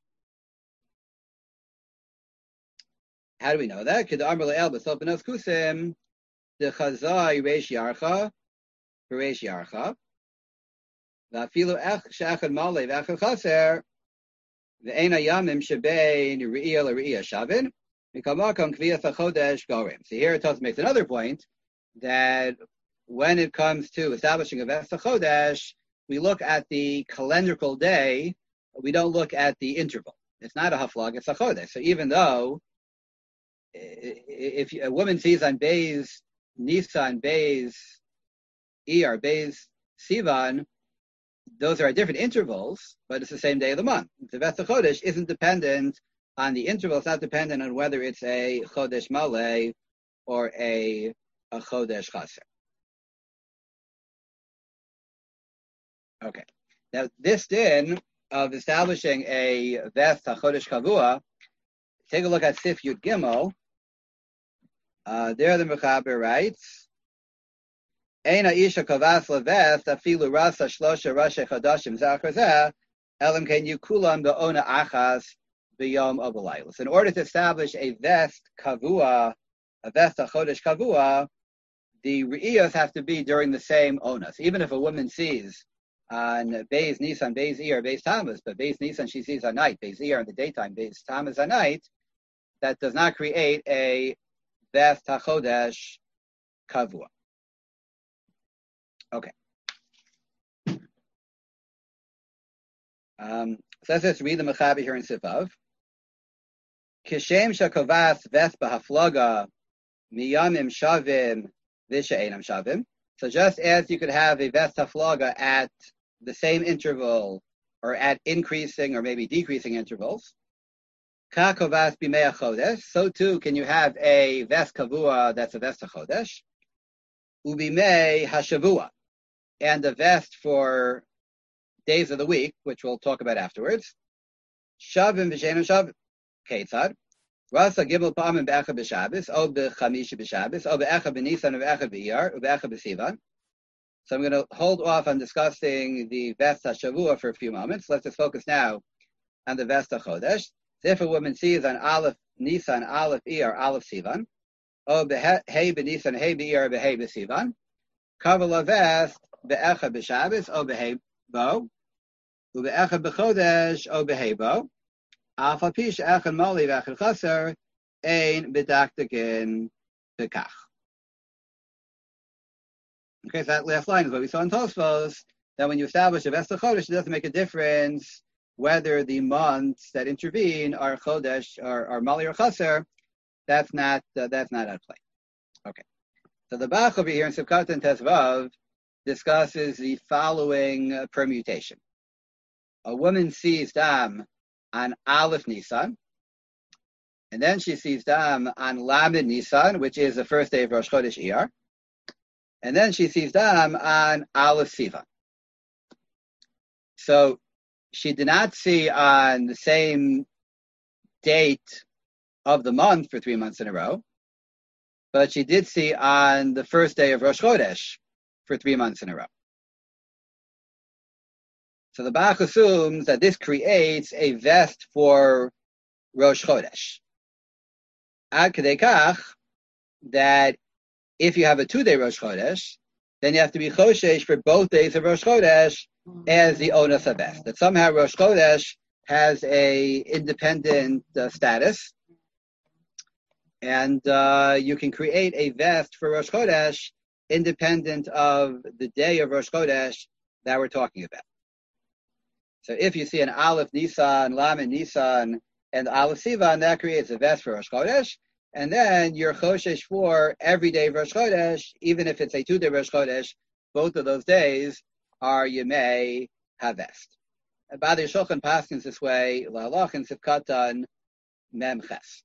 How do we know that? Kid Amr Le'el B'Sol B'Nos Kusim, the Chazai Reish Yarcha, Reish Yarcha, V'afilu She'echad Malei V'echad Chaser, V'ein Hayamim Shebein Re'iyah L'Re'iyah Shavin, Mikamakam Kviyas HaChodesh Gorim. So here it makes another point that when it comes to establishing a Ves HaChodesh, we look at the calendrical day, we don't look at the interval. It's not a Haflag, it's a Chodesh. So even though if a woman sees on Beis Nisan, Beis Iyar, Beis Sivan, those are at different intervals, but it's the same day of the month. The Ves HaChodesh isn't dependent on the interval. It's not dependent on whether it's a Chodesh Maleh or a Chodesh Chaser. Okay. Now, this din of establishing a Ves HaChodesh Kavua, take a look at Sif Yud Gimel. There the Mechaber writes, Eina isha kavas leves afilu rasa shlosha rashi chadashim zachar elam ken yukulam be'ona achas b'yom abalaylos. In order to establish a Ves Kavua, a Ves HaChodesh Kavua, the re'iyos have to be during the same onas. Even if a woman sees on Beis Nisan, Beis Iyar, Beis Tammuz, but Beis Nisan she sees at night, Beis Iyar in the daytime, Beis Tammuz at night, that does not create a Ves HaChodesh Kavua. Okay. So let's just read the Mechaber here in Sivav. Kishem shakovas Ves B'Haflaga miyamim shavim v'she'enam shavim. So just as you could have a Ves Haflaga at the same interval or at increasing or maybe decreasing intervals, Kakovas b'mei chodesh. So too can you have a Ves Kavua that's a Ves HaChodesh, ubimei hashavua, and a vest for days of the week, which we'll talk about afterwards. Shavim v'she'enam shavim. Ketzad. Rasa gimel pa'amim be'echad b'Shabbos, o b'chamishi b'Shabbos, o be'echad b'Nisan, o be'echad b'Iyar, o be'echad b'Sivan. So I'm going to hold off on discussing the Ves HaShavua for a few moments. Let's just focus now on the Ves HaChodesh. So if a woman sees on Aleph Nisan, Aleph Iyar, Aleph Sivan, o be'hei b'Nisan, hei b'Iyar, be'hei b'Sivan, kavala Ves be'echad b'Shabbos, o be'hei bo, u be'echad b'Chodesh, o be'hei bo, af al pi she'echad mali ve'echad chaser, ein b'daktikin b'kach. Okay, so that last line is what we saw in Tosfos, that when you establish a Ves HaChodesh, it doesn't make a difference whether the months that intervene are Chodesh or Mali or Chaser, That's not at play. Okay. So the Bach over here in Sivkot and Tezvav discusses the following permutation. A woman sees Dam on Aleph Nisan, and then she sees Dam on Lamed Nisan, which is the first day of Rosh Chodesh Iyar, and then she sees Dam on Aleph Sivan. So she did not see on the same date of the month for 3 months in a row, but she did see on the first day of Rosh Chodesh for 3 months in a row. So the Bach assumes that this creates a vest for Rosh Chodesh. Ad kedei kach, that if you have a 2-day Rosh Chodesh, then you have to be choshesh for both days of Rosh Chodesh as the onus of vest. That somehow Rosh Chodesh has a independent status, and you can create a vest for Rosh Chodesh independent of the day of Rosh Chodesh that we're talking about. So if you see an Aleph Nisan, Lamed Nisan, and Aleph Sivan, that creates a vest for Rosh Chodesh, and then you're choshesh for every day of Rosh Chodesh, even if it's a 2-day Rosh Chodesh, both of those days are Yemei HaVest. And Badei Shulchan paskins this way, La'alach and Sivkatan Mem Ches.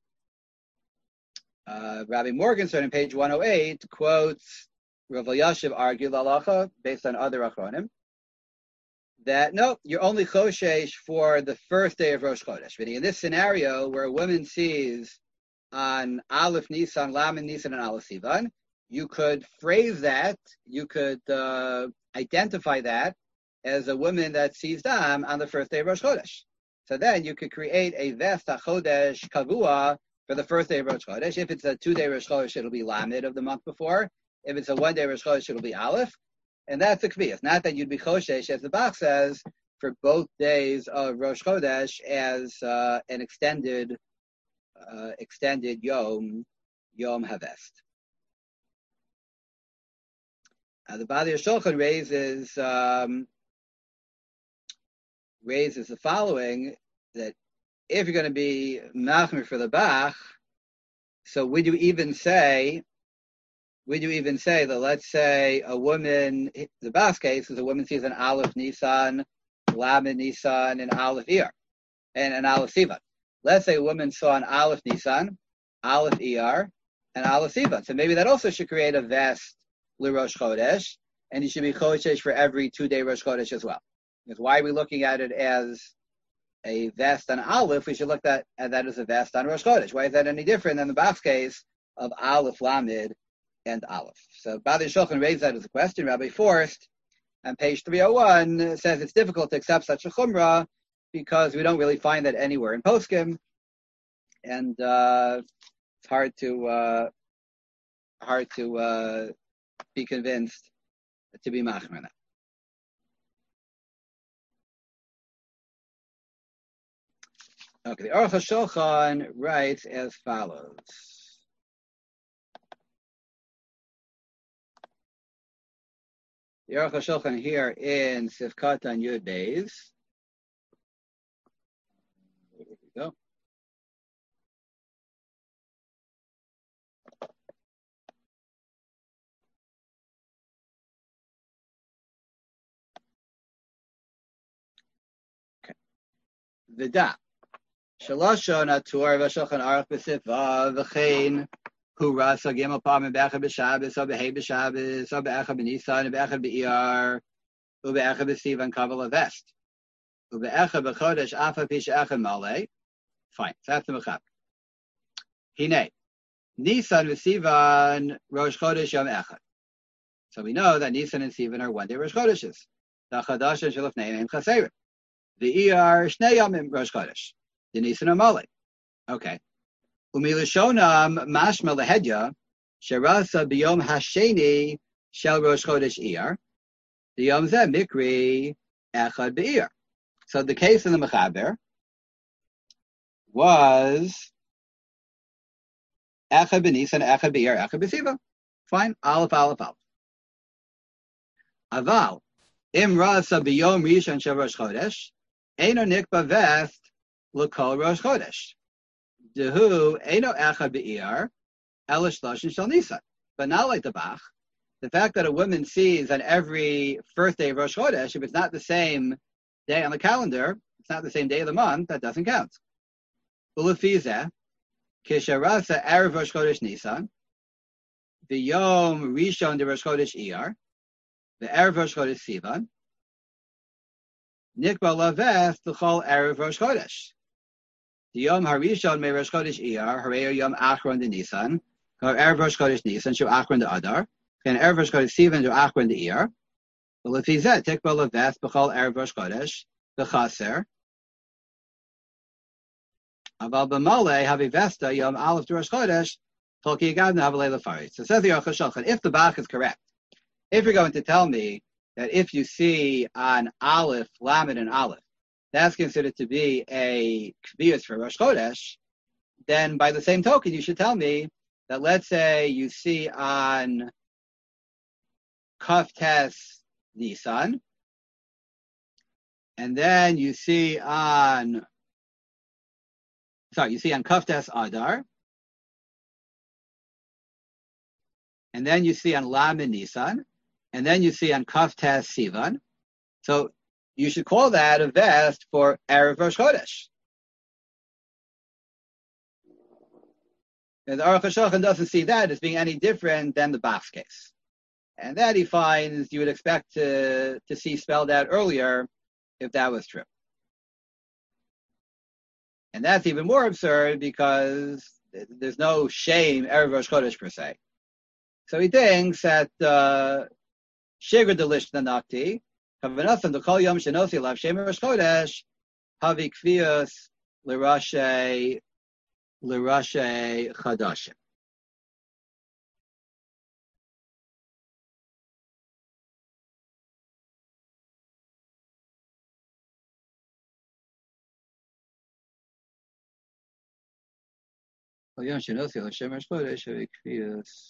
Rabbi Morgenstern on page 108 quotes Rav Elyashiv argue La'alacha based on other Achronim that no, you're only choshesh for the first day of Rosh Chodesh. But in this scenario where a woman sees on Aleph Nisan, Lamed Nisan, and Aleph Sivan, you could phrase that, you could identify that as a woman that sees Dam on the first day of Rosh Chodesh. So then you could create a Vest HaChodesh Kavua for the first day of Rosh Chodesh. If it's a 2-day Rosh Chodesh, it'll be Lamed of the month before. If it's a 1-day Rosh Chodesh, it'll be Aleph. And that's the Kvi. It's not that you'd be Choshesh, as the Bach says, for both days of Rosh Chodesh as an extended Yom Havest. The Badei Shulchan raises the following, that if you're going to be machmir for the Bach, so would you even say that, let's say a woman, the Bach's case is a woman sees an Aleph Nisan, Lamed Nisan, and Aleph Iyar, and an Aleph Sivan. Let's say a woman saw an Aleph Nisan, Aleph Iyar, and Aleph Sivan. So maybe that also should create a vest l'Rosh Chodesh, and you should be Choshesh for every 2-day Rosh Chodesh as well. Because why are we looking at it as a vest on Aleph? We should look at that as a vest on Rosh Chodesh. Why is that any different than the Bach's case of Aleph, Lamed, and Aleph? So Badei Shulchan raised that as a question. Rabbi Forst, on page 301, says it's difficult to accept such a chumrah because we don't really find that anywhere in Poskim, and it's hard to be convinced to be machmir now. Okay, the Aruch HaShulchan writes as follows. The Aruch HaShulchan here in Sivkatan Yud Beis. There we go. Okay. V'da. Shalashon atur v'shulchan aruch b'sifva v'chein hu rasa gimel pamim be'echad b'Shabbos or b'hei b'Shabbos or be'echad b'Nisan or be'echad b'Iyar or be'echad b'Sivan kaval vest or be'echad b'chodesh afa pi she'echad malei. Fine, so that's the mechaber. Hinei Nisan v'Sivan Rosh Chodesh Yom Echad. So we know that Nisan and Sivan are 1-day Rosh Chodeshes. The Chadash and Shalafnei Chaserim. The Iyar Shnei Yomim Rosh Chodesh. The Nisan Amalek. Okay. Umilashonam mashma lehedya sherasa biyom hasheni shel Rosh Chodesh Iyar. The Yom Zeh Mikri Echad Be'Iyar. So the case in the Mechaber was Echad B'Nisan, Echad Be'Iyar, Echad B'Siva. Fine. Aleph, Aleph, Aleph. Aval im rasa biyom rishon shel Rosh Chodesh eino nikba vest l'kol Rosh Chodesh. Dehu Eino Echad Be'iyar, Elish Lashon Shal Nisan. But not like the Bach. The fact that a woman sees on every first day of Rosh Chodesh, if it's not the same day on the calendar, it's not the same day of the month, that doesn't count. Ulefizeh, Kisharasa Erev Rosh Chodesh Nisan, the Yom Rishon de Rosh Chodesh Iyar, the Erev Rosh Chodesh Sivan, Nikba Laves L'chol Erev Rosh Chodesh. The Yom Harishon Me Rosh Chodesh Iyar, Harei Yom Achron de Nisan, or Erev Rosh Chodesh Nisan, Shu Achron de Adar, and Erev Rosh Chodesh Sivan, Shu Achron de Iyar. Ulefizeh, Tikba Laves B'chol Erev Rosh Chodesh, B'chaser, Aval b'malei havivesta yom aleph Rosh Chodesh tolki yagavna havalei lefaris. So says the Aruch HaShulchan, if the Bach is correct, if you're going to tell me that if you see on Aleph, Lamed, and Aleph, that's considered to be a kvius for Rosh Chodesh, then by the same token, you should tell me that let's say you see on Kaf Tes Nisan, and then you see on Kaftes Adar, and then you see on Lamed Nisan, and then you see on Kaftes Sivan. So you should call that a vest for Erev Rosh Chodesh. And the Aruch HaShulchan doesn't see that as being any different than the Bach's case. And that he finds you would expect to see spelled out earlier if that was true. And that's even more absurd because there's no shame Erev Rosh Chodesh per se. So he thinks that Shigur Delish Nanakti, Kavanasan the Kol Yom Shenosi Lav Shem Rosh Chodesh, Havi Kvius L'Rashe Chadashim. Kol Yom Shenosi Lav Shem Rosh Chodesh, Havi Kvius.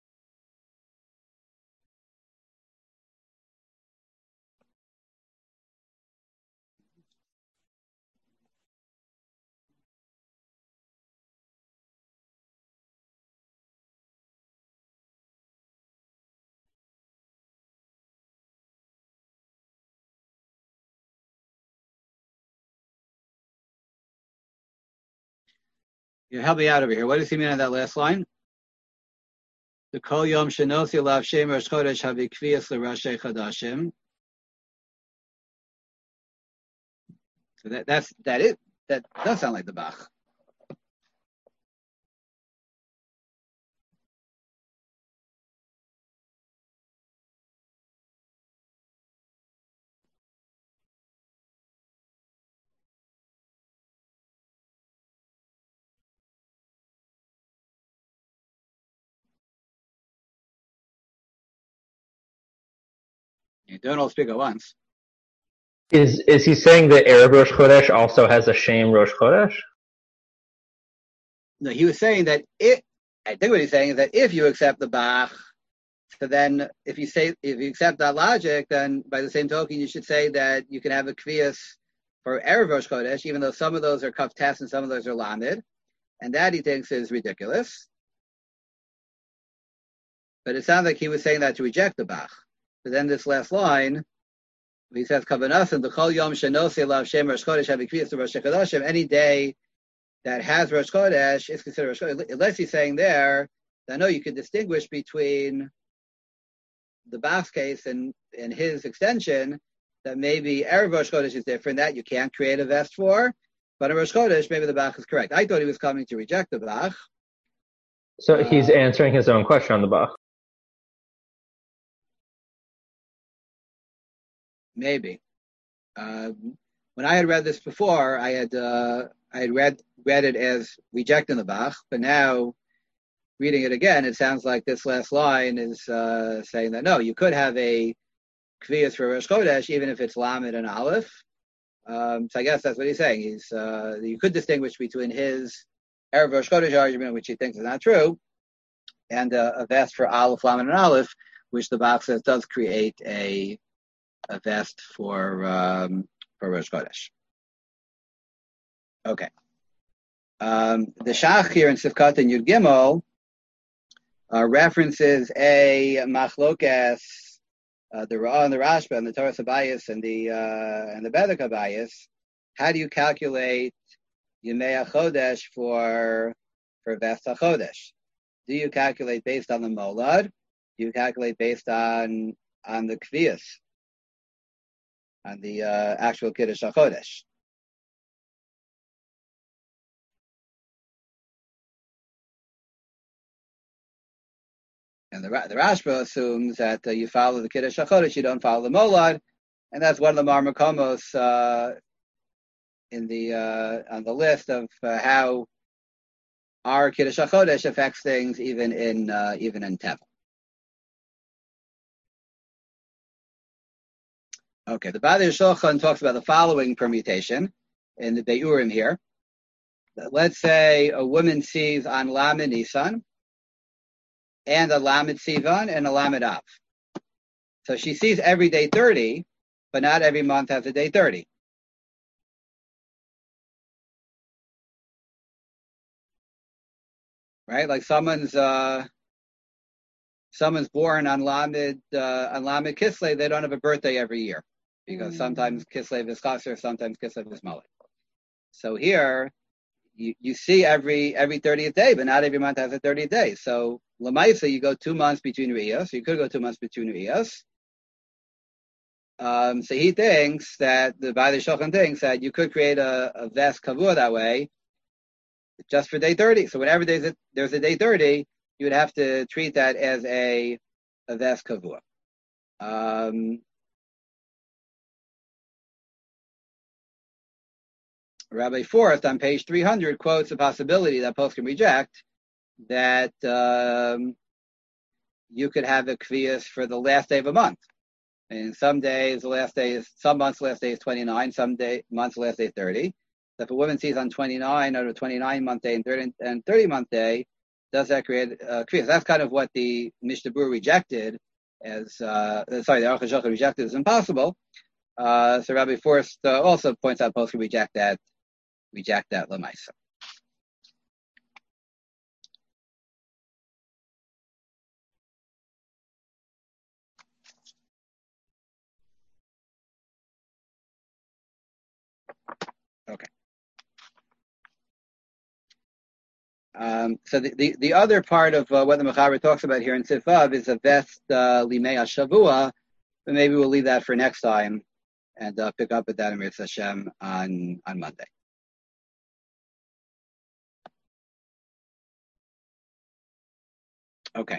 You help me out over here. What does he mean on that last line? The Kol Yom Shenosi Lav Shem Rosh Chodesh Havi Kvius L'Rashe Chadashim. So that does sound like the Bach. You don't all speak at once. Is he saying that Erev Rosh Chodesh also has a Shem Rosh Chodesh? No, he was saying that I think what he's saying is that if you accept the Bach, so then if you accept that logic, then by the same token, you should say that you can have a Kvius for Erev Rosh Chodesh, even though some of those are Kaf Tes and some of those are Lamed, and that he thinks is ridiculous. But it sounds like he was saying that to reject the Bach. But then this last line, he says, "Kavanasan the Kol Yom Shenosi Lav Shem Rosh Chodesh Havi Kvius to Rosh Chodeshim." Any day that has Rosh Chodesh is considered Rosh Chodesh. Unless he's saying there, I know you could distinguish between the Bach's case and his extension, that maybe Erev Rosh Chodesh is different, that you can't create a vest for, but in Rosh Chodesh, maybe the Bach is correct. I thought he was coming to reject the Bach. So he's answering his own question on the Bach. Maybe. When I had read this before, I had read it as rejecting the Bach, but now reading it again, it sounds like this last line is saying that no, you could have a Kvius for Rosh Chodesh even if it's Lamed and Aleph. So I guess that's what he's saying. You could distinguish between his Erev Rosh Chodesh argument, which he thinks is not true, and a vest for Aleph, Lamed, and Aleph, which the Bach says does create a vest for Rosh Chodesh. Okay. The Shach here in Sifkat and Yud Gimel references a machlokes, the Ra'ah and the Rashba and the Torah Sabayis and the Bedek Habayis. How do you calculate Yemei HaChodesh for Vest HaChodesh? Do you calculate based on the Molad? Do you calculate based on the Kviyas, on the actual Kiddush HaChodesh? And the Rashba assumes that you follow the Kiddush HaChodesh, you don't follow the Molad, and that's one of the Marmakomos in the on the list of how our Kiddush HaChodesh affects things even in Tevel. Okay, the Badei Shulchan talks about the following permutation in the Beurim here. Let's say a woman sees on Lamed Nisan and a Lamed Sivan and a Lamed Av. So she sees every day 30, but not every month has a day 30. Right? Like someone's born on Lamed Kislev, they don't have a birthday every year because sometimes Kislev is Chaser, sometimes Kislev is Molech. So here you see every 30th day, but not every month has a 30th day. So Lamaisa, you go 2 months between Riyos. So you could go 2 months between Riyos. So he thinks that the Badei Shulchan thinks that you could create a Ves Kavua that way, just for day 30. So whenever there's a day 30, you would have to treat that as a Ves Kavua. Rabbi Forrest on page 300 quotes a possibility that poskim reject that you could have a kviyas for the last day of a month. And some months the last day is 29, some months the last day is 30. So if a woman sees on 29 or a 29-month day and 30-month day, does that create kviyas? That's kind of what the Mishnah Berurah rejected as, the Aruch HaShulchan rejected as impossible. So Rabbi Forrest also points out poskim reject that lemaisa. Okay. So the other part of what the Mechaber talks about here in Sifav is a Vest Limei Shavua, but maybe we'll leave that for next time and pick up with that in Mirz Hashem on Monday.